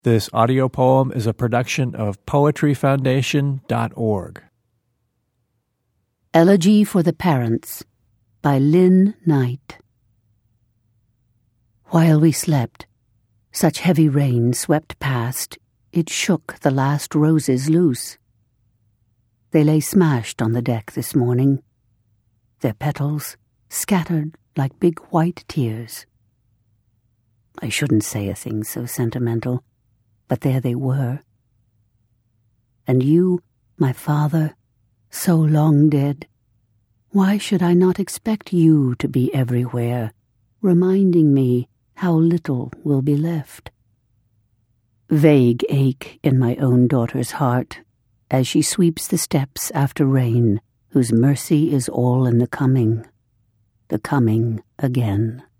This audio poem is a production of poetryfoundation.org. Elegy for the Parents by Lynn Knight. While we slept, such heavy rain swept past, it shook the last roses loose. They lay smashed on the deck this morning, their petals scattered like big white tears. I shouldn't say a thing so sentimental, but there they were. And you, my father, so long dead, why should I not expect you to be everywhere, reminding me how little will be left? Vague ache in my own daughter's heart as she sweeps the steps after rain, whose mercy is all in the coming again.